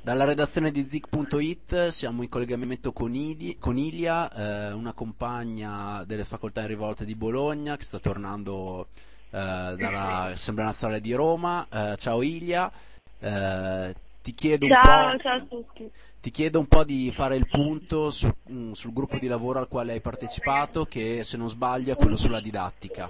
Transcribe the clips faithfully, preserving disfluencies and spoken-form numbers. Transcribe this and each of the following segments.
Dalla redazione di Zik punto it siamo in collegamento con, Idi, con Ilia, eh, una compagna delle facoltà in rivolta di Bologna che sta tornando eh, dall'Assemblea Nazionale di Roma. Eh, ciao Ilia, eh, ti chiedo un Ciao, po', ciao a tutti. ti chiedo un po' di fare il punto su, mh, sul gruppo di lavoro al quale hai partecipato, che se non sbaglio è quello sulla didattica.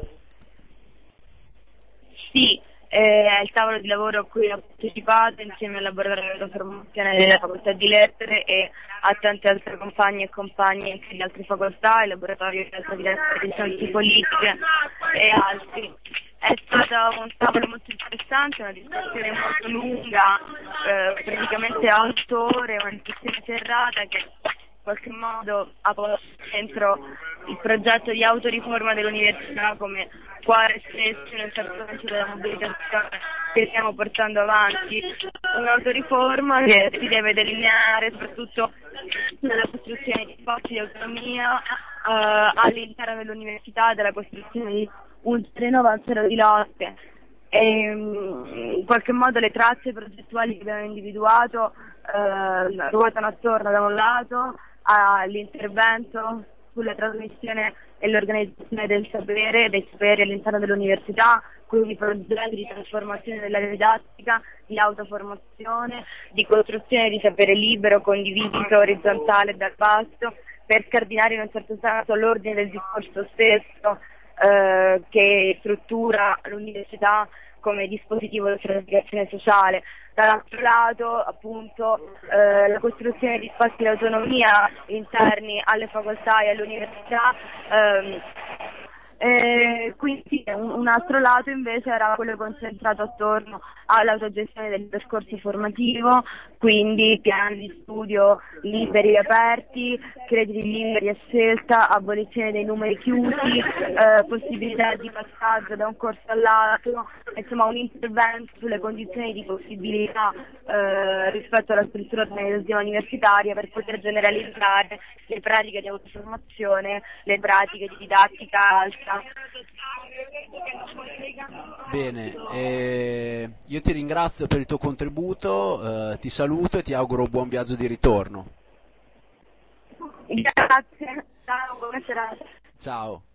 Sì, eh, è il tavolo di lavoro a cui ho partecipato insieme al laboratorio della formazione della facoltà di lettere e a tante altre compagne e compagni anche di altre facoltà, il laboratorio di altre di scienze politiche e altri. È stato un tavolo molto interessante, una discussione molto lunga, eh, praticamente otto ore, una discussione serrata che in qualche modo ha posto dentro il progetto di autoriforma dell'università come quale espressione un certo senso della mobilitazione che stiamo portando avanti, un'autoriforma che si deve delineare soprattutto nella costruzione di spazi di autonomia eh, all'interno dell'università, della costruzione di un treno avanzato di lotte. E, in qualche modo le tracce progettuali che abbiamo individuato eh, ruotano attorno da un lato all'intervento sulla trasmissione e l'organizzazione del sapere, dei saperi all'interno dell'università, quindi progetti di trasformazione della didattica, di autoformazione, di costruzione di sapere libero, condiviso, orizzontale dal basso, per scardinare in un certo senso l'ordine del discorso stesso eh, che struttura l'università come dispositivo di stratificazione sociale. Dall'altro lato, appunto, eh, la costruzione di spazi di autonomia interni alle facoltà e all'università. Ehm, eh, quindi un, un altro lato invece era quello concentrato attorno all'autogestione del percorso formativo, quindi piani di studio liberi e aperti, crediti liberi a scelta, abolizione dei numeri chiusi, eh, possibilità di passaggio da un corso all'altro, insomma un intervento sulle condizioni di possibilità eh, rispetto alla struttura organizzativa universitaria per poter generalizzare le pratiche di autoformazione, le pratiche di didattica alta. Bene, eh, io ti ringrazio per il tuo contributo, eh, ti saluto e ti auguro buon viaggio di ritorno. Grazie, ciao, buona serata. Ciao.